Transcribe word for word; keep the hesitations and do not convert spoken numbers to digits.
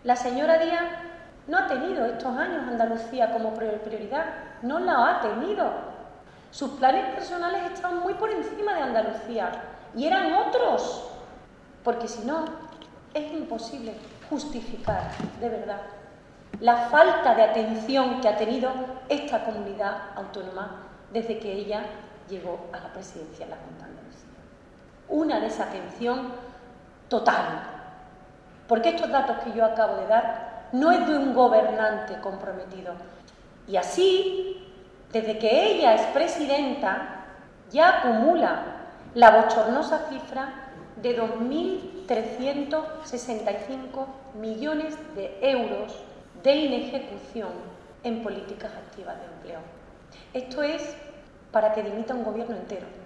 La señora Díaz no ha tenido estos años Andalucía como prioridad, no la ha tenido. Sus planes personales estaban muy por encima de Andalucía y eran otros, porque si no, es imposible justificar, de verdad, la falta de atención que ha tenido esta comunidad autónoma desde que ella llegó a la presidencia de la Junta de Andalucía. Una desatención total, porque estos datos que yo acabo de dar no es de un gobernante comprometido. Y así, desde que ella es presidenta, ya acumula la bochornosa cifra de dos mil trescientos sesenta y cinco millones de euros de inejecución en políticas activas de empleo. Esto es para que dimita un gobierno entero.